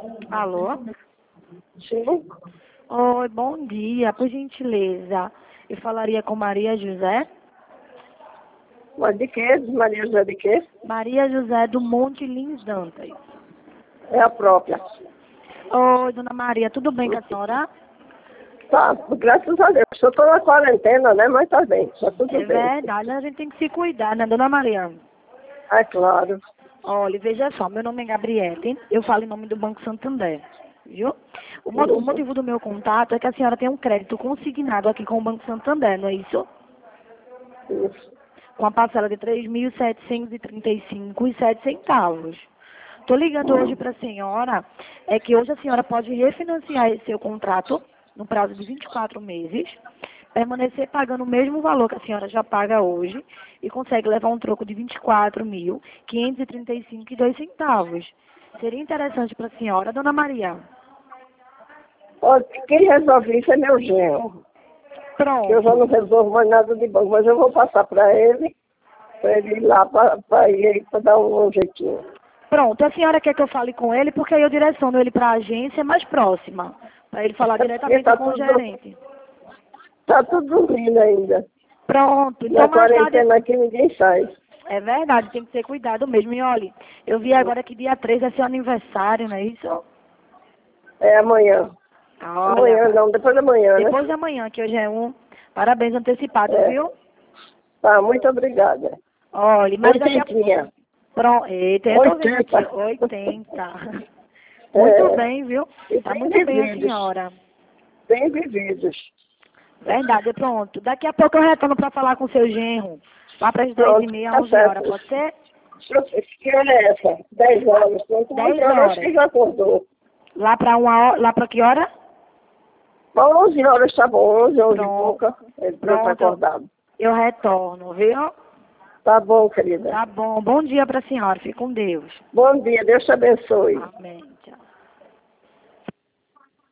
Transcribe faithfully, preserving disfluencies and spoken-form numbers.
Alô? Sim. Oi, bom dia. Por gentileza, eu falaria com Maria José? Mas de quê? Maria José de quê? Maria José do Monte Lins Dantas. É a própria. Oi, dona Maria, tudo bem com a senhora? Tá, graças a Deus. Eu estou na quarentena, né? Mas tá bem, tá tudo É bem. verdade, a gente tem que se cuidar, né, dona Maria? É claro. Olha, veja só, meu nome é Gabriele, eu falo em nome do Banco Santander, viu? O, mo- o Isso, motivo do meu contato é que a senhora tem um crédito consignado aqui com o Banco Santander, não é isso? isso. Com a parcela de três mil setecentos e trinta e cinco reais e sete centavos. Estou ligando hoje para a senhora, é que hoje a senhora pode refinanciar esse seu contrato no prazo de vinte e quatro meses, permanecer pagando o mesmo valor que a senhora já paga hoje e consegue levar um troco de vinte e quatro mil quinhentos e trinta e cinco reais e dois centavos. Seria interessante para a senhora, dona Maria? Olha, quem resolve isso é meu genro. Que eu já não Pronto. resolvo mais nada de banco, mas eu vou passar para ele, para ele ir lá, para ir para dar um, um jeitinho. Pronto, a senhora quer que eu fale com ele, porque aí eu direciono ele para a agência mais próxima, para ele falar É porque diretamente tá com o tudo, gerente. tá tudo dormindo ainda. Pronto, então Na mais tarde. quarentena aqui ninguém sai. É verdade, tem que ter cuidado mesmo. E olha, eu vi agora que dia três é seu aniversário, não é isso? É amanhã. Ah, olha, Amanhã não, depois da manhã, né? depois de amanhã, que hoje é um. Parabéns antecipados, É. viu? Tá, muito obrigada. Olha, mas daqui a. Oitentinha. Pronto, eita, eu tô vendo aqui, Oitenta. oitenta. Muito É. bem, viu? E Tá bem muito bem a vividos. senhora. Bem vividos. Verdade, pronto. Daqui a pouco eu retorno para falar com o seu genro. Lá para as dez e Pronto, meia, tá onze horas, certo. pode ser? Que hora é essa? Dez horas. Pronto, onze Dez horas horas. que já acordou. Lá para uma hora, lá para que hora? Mas onze horas tá bom, onze, onze e Pronto. pouca. Ele já tá Pronto, acordado. eu retorno, viu? Tá bom, querida. Tá bom. Bom dia para a senhora. Fique com Deus. Bom dia, Deus te abençoe. Amém.